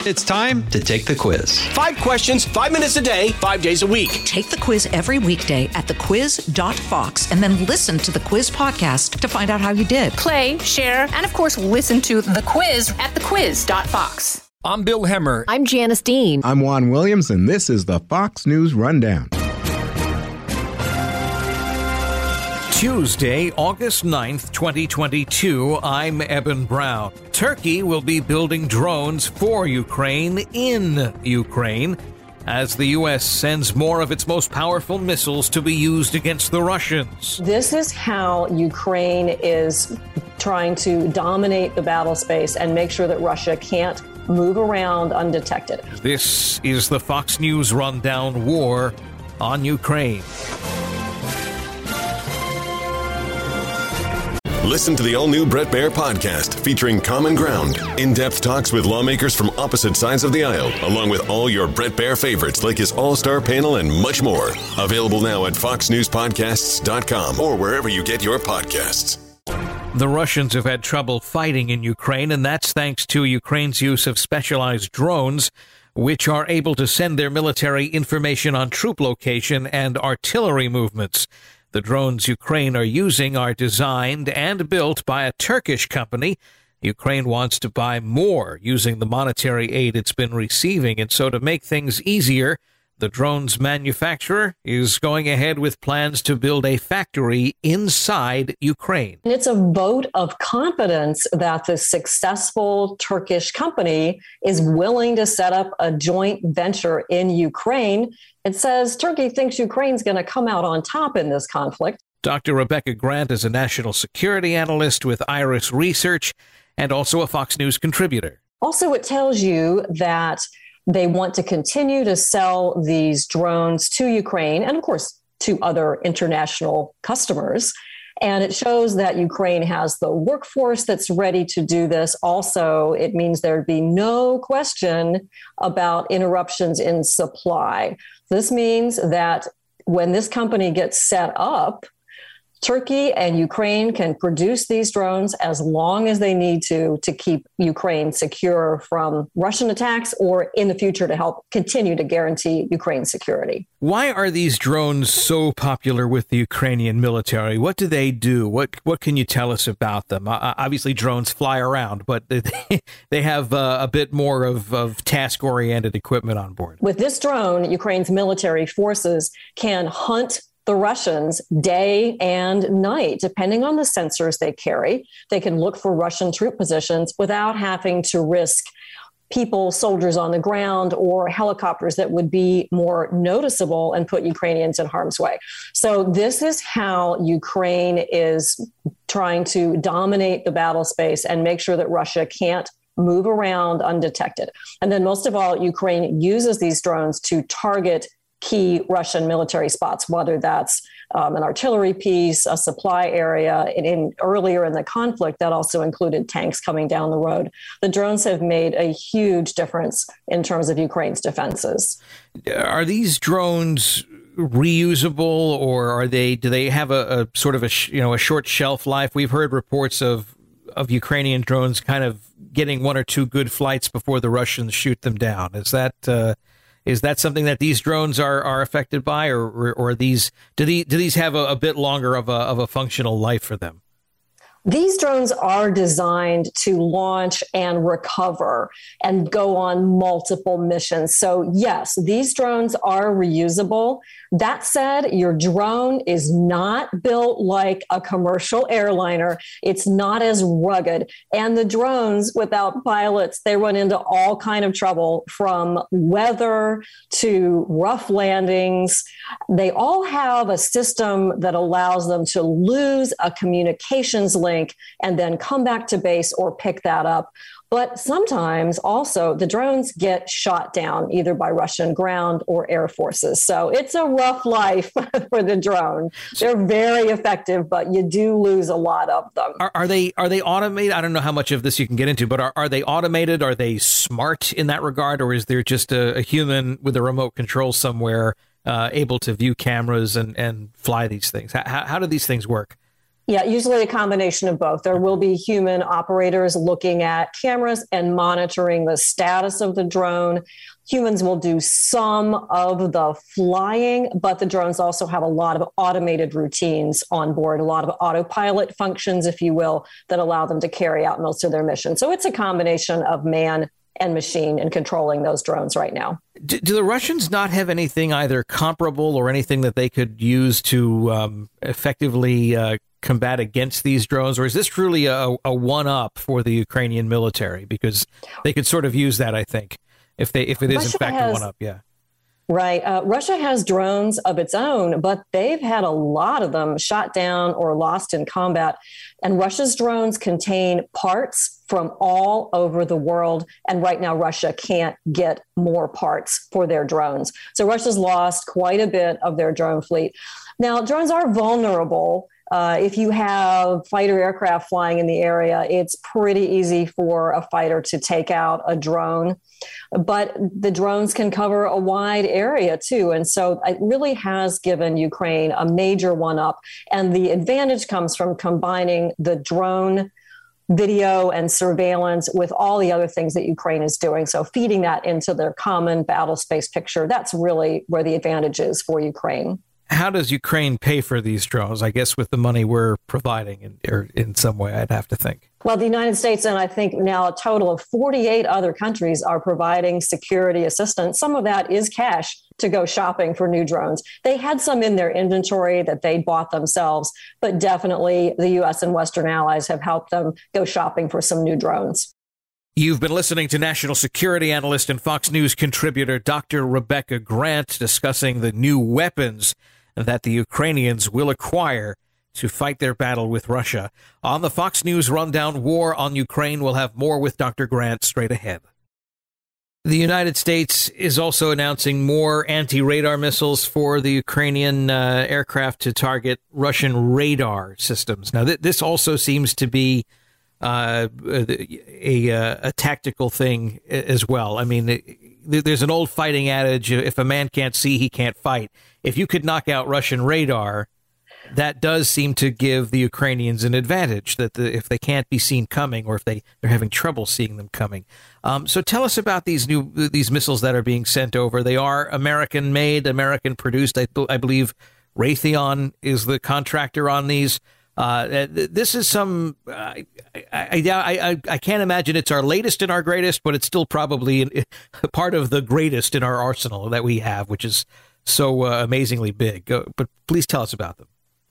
It's time to take the quiz. 5 questions, 5 minutes a day, 5 days a week. Take the quiz every weekday at thequiz.fox and then listen to the quiz podcast to find out how you did. Play, share, and of course, listen to The Quiz at thequiz.fox. I'm Bill Hemmer. I'm Janice Dean. I'm Juan Williams, and this is the Fox News Rundown. Tuesday, August 9th, 2022, I'm Eben Brown. Turkey will be building drones for Ukraine in Ukraine as the U.S. sends more of its most powerful missiles to be used against the Russians. This is how Ukraine is trying to dominate the battle space and make sure that Russia can't move around undetected. This is the Fox News Rundown War on Ukraine. Listen to the all-new Bret Baier podcast featuring Common Ground, in-depth talks with lawmakers from opposite sides of the aisle, along with all your Bret Baier favorites like his all-star panel and much more. Available now at foxnewspodcasts.com or wherever you get your podcasts. The Russians have had trouble fighting in Ukraine, and that's thanks to Ukraine's use of specialized drones, which are able to send their military information on troop location and artillery movements. The drones Ukraine are using are designed and built by a Turkish company. Ukraine wants to buy more using the monetary aid it's been receiving. And so to make things easier, the drones manufacturer is going ahead with plans to build a factory inside Ukraine. It's a vote of confidence that the successful Turkish company is willing to set up a joint venture in Ukraine. It says Turkey thinks Ukraine's going to come out on top in this conflict. Dr. Rebecca Grant is a national security analyst with Iris Research and also a Fox News contributor. Also, it tells you that they want to continue to sell these drones to Ukraine and, of course, to other international customers. And it shows that Ukraine has the workforce that's ready to do this. Also, it means there'd be no question about interruptions in supply. This means that when this company gets set up, Turkey and Ukraine can produce these drones as long as they need to keep Ukraine secure from Russian attacks or in the future to help continue to guarantee Ukraine's security. Why are these drones so popular with the Ukrainian military? What do they do? What can you tell us about them? Obviously, drones fly around, but they have a bit more of task-oriented equipment on board. With this drone, Ukraine's military forces can hunt the Russians day and night, depending on the sensors they carry. They can look for Russian troop positions without having to risk people, soldiers on the ground, or helicopters that would be more noticeable and put Ukrainians in harm's way. So this is how Ukraine is trying to dominate the battle space and make sure that Russia can't move around undetected. And then most of all, Ukraine uses these drones to target key Russian military spots, whether that's an artillery piece, a supply area. Earlier in the conflict, that also included tanks coming down the road. The drones have made a huge difference in terms of Ukraine's defenses. Are these drones reusable, or do they have a sort of a short shelf life? We've heard reports of Ukrainian drones kind of getting 1 or 2 good flights before the Russians shoot them down. Is that something that these drones are affected by, or do these have a bit longer of a functional life for them? These drones are designed to launch and recover and go on multiple missions. So yes, these drones are reusable. That said, your drone is not built like a commercial airliner. It's not as rugged. And the drones without pilots, they run into all kind of trouble, from weather to rough landings. They all have a system that allows them to lose a communications link and then come back to base or pick that up. But sometimes also the drones get shot down either by Russian ground or air forces. So it's a rough life for the drone. They're very effective, but you do lose a lot of them. Are they automated? I don't know how much of this you can get into, but are they automated? Are they smart in that regard? Or is there just a human with a remote control somewhere able to view cameras and fly these things? How do these things work? Yeah, usually a combination of both. There will be human operators looking at cameras and monitoring the status of the drone. Humans will do some of the flying, but the drones also have a lot of automated routines on board, a lot of autopilot functions, if you will, that allow them to carry out most of their mission. So it's a combination of man and machine in controlling those drones right now. Do the Russians not have anything either comparable or anything that they could use to effectively combat against these drones, or is this truly a one-up for the Ukrainian military? Because they could sort of use that, I think, if it is in fact a one-up. Yeah. Right. Russia has drones of its own, but they've had a lot of them shot down or lost in combat. And Russia's drones contain parts from all over the world. And right now, Russia can't get more parts for their drones. So Russia's lost quite a bit of their drone fleet. Now, drones are vulnerable. If you have fighter aircraft flying in the area, it's pretty easy for a fighter to take out a drone. But the drones can cover a wide area, too. And so it really has given Ukraine a major one-up. And the advantage comes from combining the drone video and surveillance with all the other things that Ukraine is doing. So feeding that into their common battle space picture, that's really where the advantage is for Ukraine. How does Ukraine pay for these drones? I guess with the money we're providing in some way, I'd have to think. Well, the United States and I think now a total of 48 other countries are providing security assistance. Some of that is cash to go shopping for new drones. They had some in their inventory that they bought themselves, but definitely the U.S. and Western allies have helped them go shopping for some new drones. You've been listening to national security analyst and Fox News contributor Dr. Rebecca Grant discussing the new weapons that the Ukrainians will acquire to fight their battle with Russia. On the Fox News Rundown, War on Ukraine, we'll have more with Dr. Grant straight ahead. The United States is also announcing more anti-radar missiles for the Ukrainian aircraft to target Russian radar systems. Now, this also seems to be a tactical thing as well. I mean, there's an old fighting adage, if a man can't see, he can't fight. If you could knock out Russian radar, that does seem to give the Ukrainians an advantage, that if they can't be seen coming or if they're having trouble seeing them coming. So tell us about these missiles that are being sent over. They are American-made, American-produced. I believe Raytheon is the contractor on these. This is some, I can't imagine it's our latest and our greatest, but it's still probably part of the greatest in our arsenal that we have, which is so amazingly big. But please tell us about them.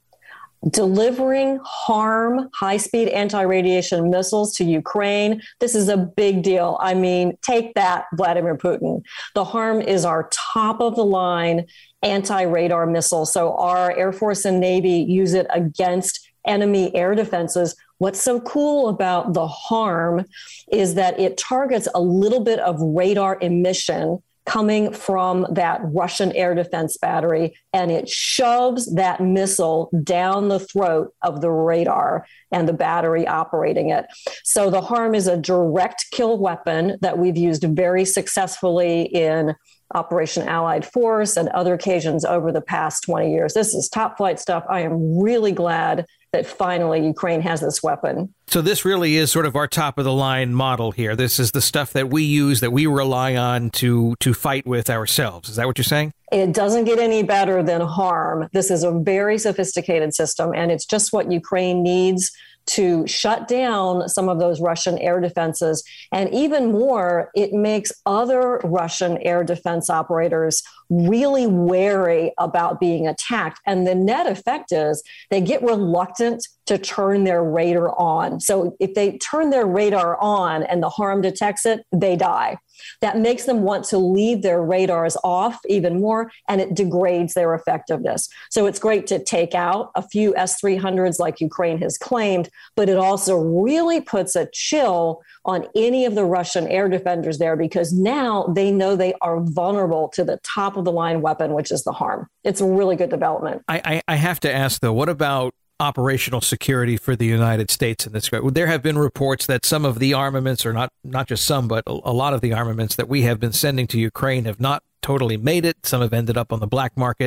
Delivering HARM, high-speed anti-radiation missiles to Ukraine. This is a big deal. I mean, take that, Vladimir Putin. The HARM is our top-of-the-line anti-radar missile. So our Air Force and Navy use it against enemy air defenses. What's so cool about the HARM is that it targets a little bit of radar emission coming from that Russian air defense battery, and it shoves that missile down the throat of the radar and the battery operating it. So the HARM is a direct kill weapon that we've used very successfully in Operation Allied Force and other occasions over the past 20 years. This is top flight stuff. I am really glad that finally Ukraine has this weapon. So this really is sort of our top of the line model here. This is the stuff that we use, that we rely on to fight with ourselves. Is that what you're saying? It doesn't get any better than HARM. This is a very sophisticated system, and it's just what Ukraine needs to shut down some of those Russian air defenses. And even more, it makes other Russian air defense operators really wary about being attacked. And the net effect is they get reluctant to turn their radar on. So if they turn their radar on and the HARM detects it, they die. That makes them want to leave their radars off even more, and it degrades their effectiveness. So it's great to take out a few S-300s like Ukraine has claimed, but it also really puts a chill on any of the Russian air defenders there, because now they know they are vulnerable to the top-of-the-line weapon, which is the HARM. It's a really good development. I have to ask, though, what about operational security for the United States in this? There have been reports that some of the armaments, or not just some, but a lot of the armaments that we have been sending to Ukraine have not totally made it. Some have ended up on the black market.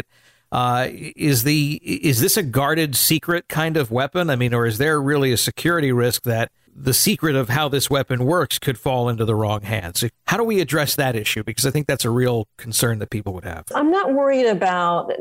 Is this a guarded secret kind of weapon? I mean, or is there really a security risk that the secret of how this weapon works could fall into the wrong hands? How do we address that issue? Because I think that's a real concern that people would have. I'm not worried about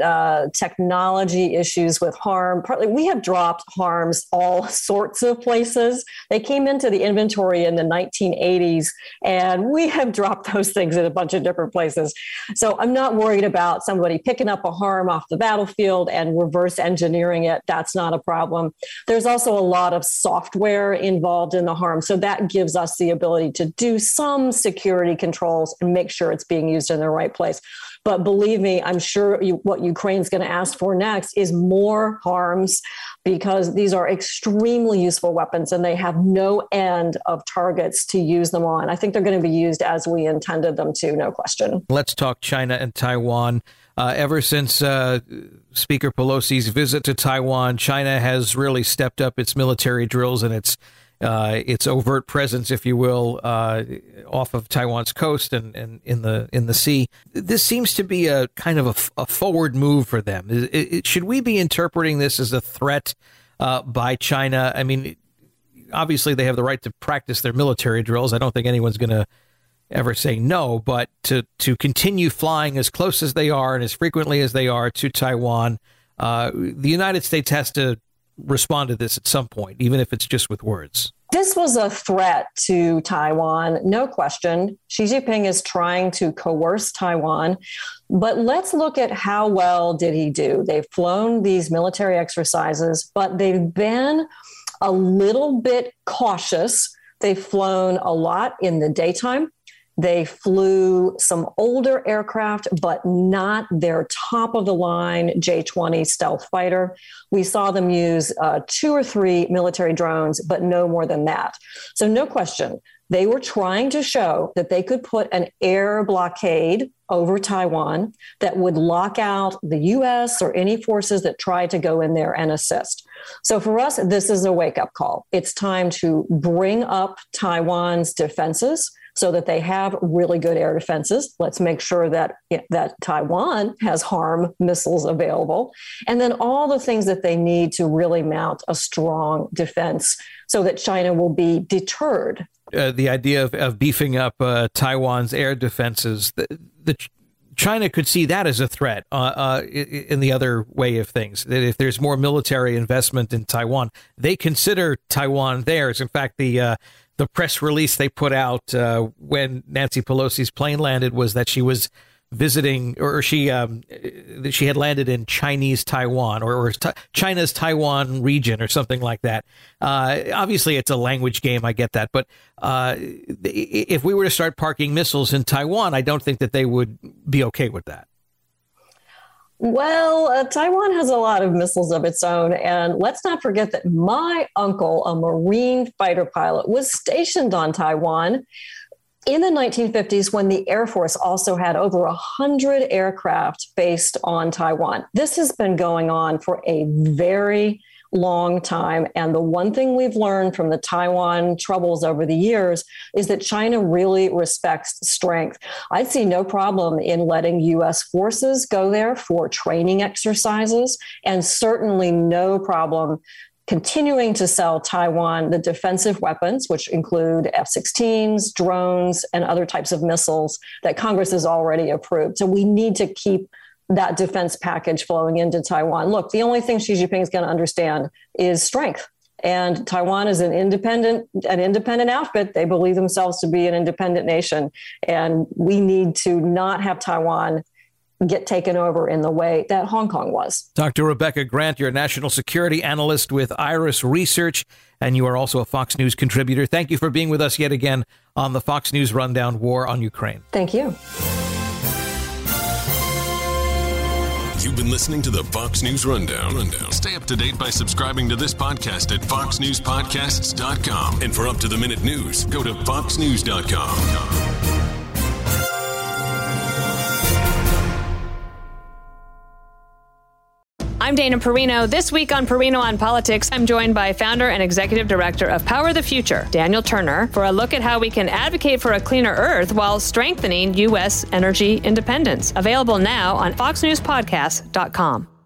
technology issues with harm. Partly, we have dropped harms all sorts of places. They came into the inventory in the 1980s, and we have dropped those things in a bunch of different places. So I'm not worried about somebody picking up a harm off the battlefield and reverse engineering it. That's not a problem. There's also a lot of software involved in the harm. So that gives us the ability to do some security controls and make sure it's being used in the right place. But believe me, I'm sure what Ukraine's going to ask for next is more harms, because these are extremely useful weapons and they have no end of targets to use them on. I think they're going to be used as we intended them to, no question. Let's talk China and Taiwan. Ever since Speaker Pelosi's visit to Taiwan, China has really stepped up its military drills and its overt presence, if you will, off of Taiwan's coast and in the sea. This seems to be a kind of a forward move for them. Should we be interpreting this as a threat by China? I mean, obviously they have the right to practice their military drills. I don't think anyone's going to ever say no, but to continue flying as close as they are and as frequently as they are to Taiwan, the United States has to respond to this at some point, even if it's just with words. This was a threat to Taiwan, no question. Xi Jinping is trying to coerce Taiwan, but let's look at how well did he do. They've flown these military exercises, but they've been a little bit cautious. They've flown a lot in the daytime. They flew some older aircraft, but not their top-of-the-line J-20 stealth fighter. We saw them use 2 or 3 military drones, but no more than that. So no question, they were trying to show that they could put an air blockade over Taiwan that would lock out the U.S. or any forces that tried to go in there and assist. So for us, this is a wake-up call. It's time to bring up Taiwan's defenses so that they have really good air defenses. Let's make sure that Taiwan has harm missiles available. And then all the things that they need to really mount a strong defense so that China will be deterred. The idea of beefing up Taiwan's air defenses, China could see that as a threat in the other way of things, that if there's more military investment in Taiwan, they consider Taiwan theirs. In fact, the press release they put out when Nancy Pelosi's plane landed was that she was visiting, or she had landed in Chinese Taiwan or China's Taiwan region or something like that. Obviously, it's a language game. I get that. But if we were to start parking missiles in Taiwan, I don't think that they would be okay with that. Well, Taiwan has a lot of missiles of its own. And let's not forget that my uncle, a Marine fighter pilot, was stationed on Taiwan in the 1950s when the Air Force also had over 100 aircraft based on Taiwan. This has been going on for a very long time. And the one thing we've learned from the Taiwan troubles over the years is that China really respects strength. I'd see no problem in letting U.S. forces go there for training exercises, and certainly no problem continuing to sell Taiwan the defensive weapons, which include F-16s, drones, and other types of missiles that Congress has already approved. So we need to keep that defense package flowing into Taiwan. Look, the only thing Xi Jinping is going to understand is strength. And Taiwan is an independent outfit. They believe themselves to be an independent nation. And we need to not have Taiwan get taken over in the way that Hong Kong was. Dr. Rebecca Grant, you're a national security analyst with Iris Research, and you are also a Fox News contributor. Thank you for being with us yet again on the Fox News Rundown, War on Ukraine. Thank you. You've been listening to the Fox News Rundown. Stay up to date by subscribing to this podcast at foxnewspodcasts.com. And for up-to-the-minute news, go to foxnews.com. I'm Dana Perino. This week on Perino on Politics, I'm joined by founder and executive director of Power the Future, Daniel Turner, for a look at how we can advocate for a cleaner Earth while strengthening U.S. energy independence. Available now on FoxNewsPodcast.com.